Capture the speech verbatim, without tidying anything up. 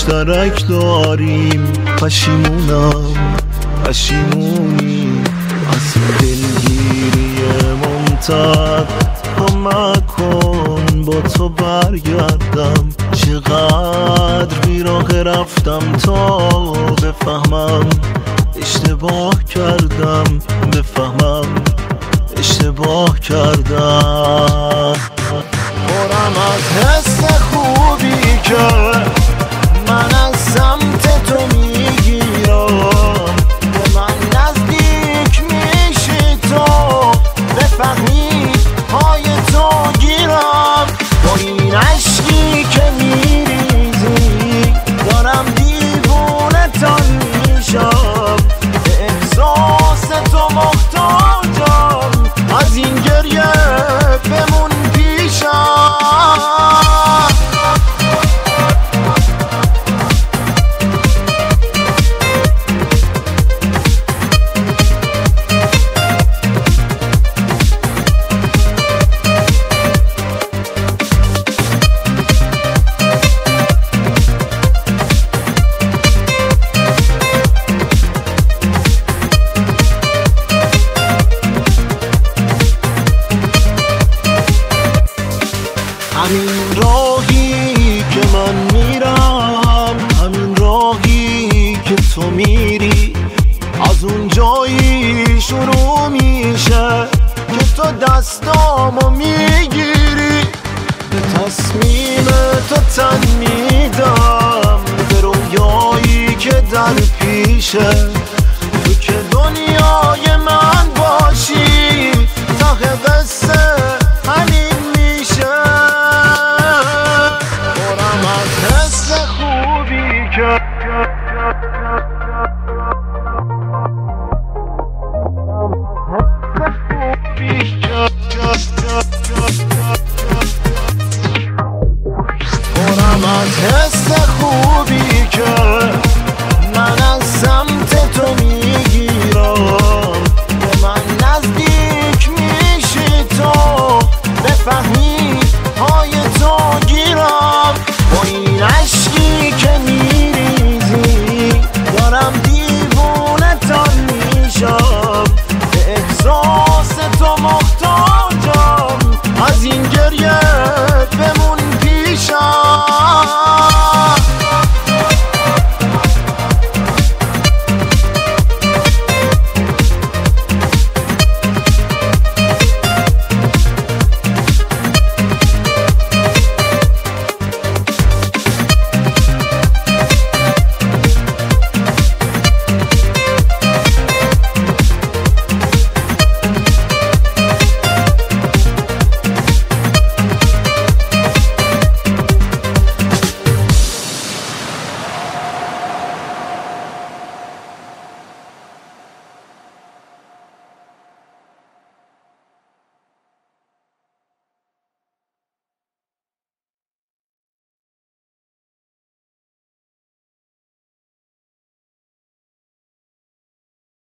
مشترک داریم. پشیمونم پشیمونی از دلگیری ممتد. کمک کن با تو برگردم، چقدر بیراه رفتم تا بفهمم اشتباه کردم، بفهمم اشتباه کردم. پرم از حس خوبی که من از سمت تو میگیرم، به من نزدیک میشی تو بفهمی پای تو گیرم. با این عشقی که میریزی دارم دیوونه تان میشم، به احساس تو محتاجم، از این گریه بمون پیشم. همین راهی که من میرم، همین راهی که تو میری، از اون جایی شروع میشه که تو دستامو میگیری. به تصمیم تو تن میدم، به رویایی که در پیشه.